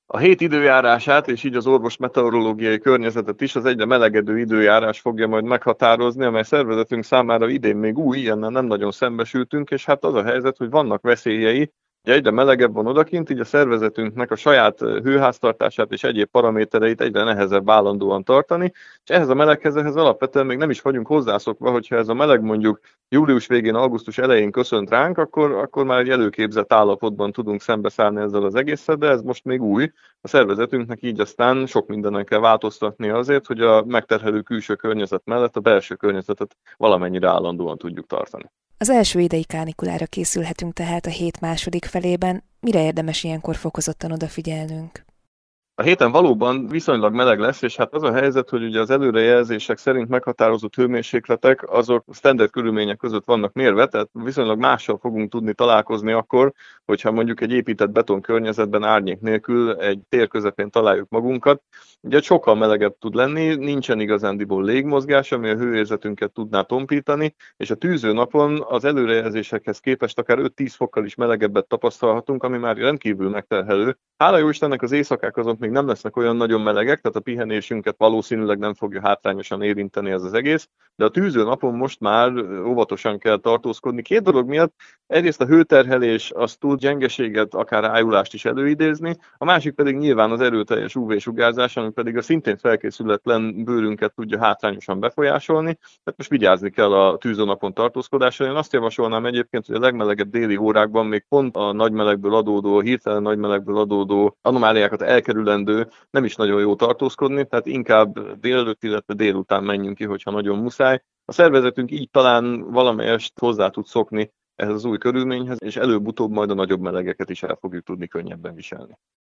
A hét időjárását és így az orvos meteorológiai környezetet is az egyre melegedő időjárás fogja majd meghatározni, amely szervezetünk számára idén még új, ilyennel nem nagyon szembesültünk, és hát az a helyzet, hogy vannak veszélyei. Ugye egyre melegebb van odakint, így a szervezetünknek a saját hőháztartását és egyéb paramétereit egyre nehezebb állandóan tartani, és ehhez a meleghez alapvetően még nem is vagyunk hozzászokva, hogyha ez a meleg mondjuk július végén, augusztus elején köszönt ránk, akkor már egy előképzett állapotban tudunk szembeszállni ezzel az egésszel, de ez most még új. A szervezetünknek így aztán sok mindenen kell változtatni azért, hogy a megterhelő külső környezet mellett a belső környezetet valamennyire állandóan tudjuk tartani. Az első idei kánikulára készülhetünk tehát a hét második felében. Mire érdemes ilyenkor fokozottan odafigyelnünk? A héten valóban viszonylag meleg lesz, és hát az a helyzet, hogy ugye az előrejelzések szerint meghatározott hőmérsékletek azok standard körülmények között vannak mérve, tehát viszonylag mással fogunk tudni találkozni akkor, hogyha mondjuk egy épített beton környezetben árnyék nélkül egy tér közepén találjuk magunkat. Ugye sokkal melegebb tud lenni, nincsen igazándiból légmozgás, ami a hőérzetünket tudná tompítani, és a tűző napon az előrejelzésekhez képest akár 5-10 fokkal is melegebbet tapasztalhatunk, ami már rendkívül megterhelő. Hála jó Istennek az éjszakák azok még nem lesznek olyan nagyon melegek, tehát a pihenésünket valószínűleg nem fogja hátrányosan érinteni ez az egész, de a tűző napon most már óvatosan kell tartózkodni. Két dolog miatt: egyrészt a hőterhelés az tud gyengeséget, akár ájulást is előidézni, a másik pedig nyilván az erőteljes UV-sugárzás, ami pedig a szintén felkészületlen bőrünket tudja hátrányosan befolyásolni. Tehát most vigyázni kell a tűző napon tartózkodásra. Én azt javasolnám egyébként, hogy a legmelegebb déli órákban még pont a nagymelegből adódó, hirtelen nagymelegből adódó anomáliákat elkerülendő nem is nagyon jó tartózkodni, tehát inkább délelőtt, illetve délután menjünk ki, hogyha nagyon muszáj. A szervezetünk így talán valamelyest hozzá tud szokni ehhez az új körülményhez, és előbb-utóbb majd a nagyobb melegeket is el fogjuk tudni könnyebben viselni.